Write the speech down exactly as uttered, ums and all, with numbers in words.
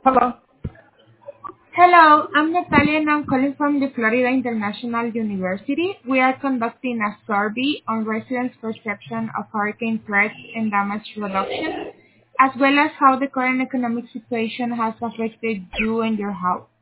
Hello. Hello, I'm Natalia and I'm calling from the Florida International University. We are conducting a survey on residents' perception of hurricane threats and damage reduction, as well as how the current economic situation has affected you and your house.